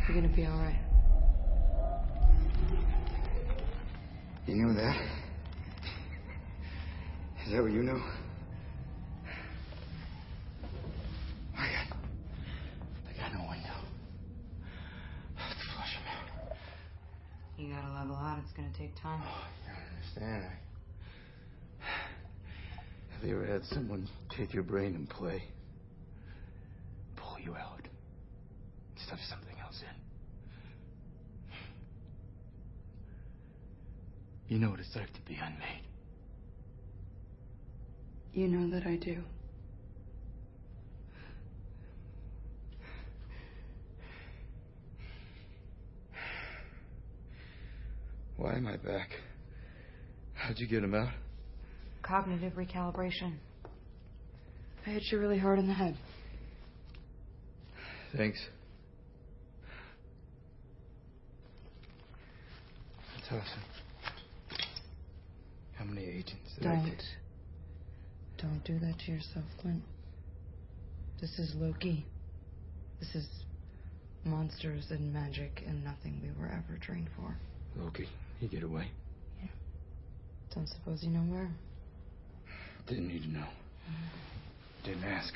You're gonna be all right. You know that? Is that what you know? I got no window. Let's flush him out. You gotta level out. It's gonna take time. Oh, you don't understand. Have you ever had someone take your brain and play? Pull you out. Stuff something else in. You know what it's like to be unmade. You know that I do. Why am I back? How'd you get him out? Cognitive recalibration. I hit you really hard in the head. Thanks. That's awesome. How many agents did I get? Don't do that to yourself, Clint. This is Loki. This is monsters and magic and nothing we were ever trained for. Loki, he get away? Yeah. Don't suppose you know where? Didn't need to know. Didn't ask.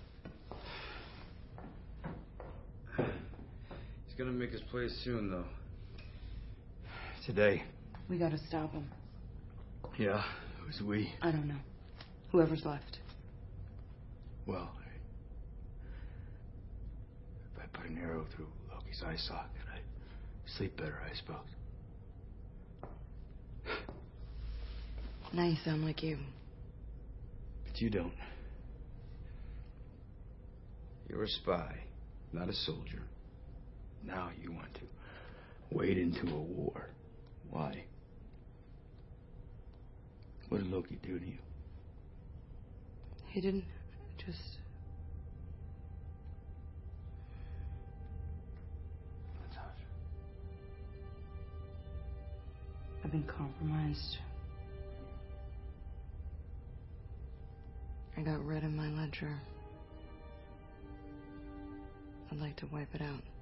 He's gonna make his play soon, though. Today. We gotta stop him. Yeah, who's we? I don't know. Whoever's left. Well, if I put an arrow through Loki's eye socket, I'd sleep better, I suppose. Now you sound like you. But you don't. You're a spy, not a soldier. Now you want to wade into a war. Why? What did Loki do to you? He didn't just... Natasha. I've been compromised. I got red in my ledger. I'd like to wipe it out.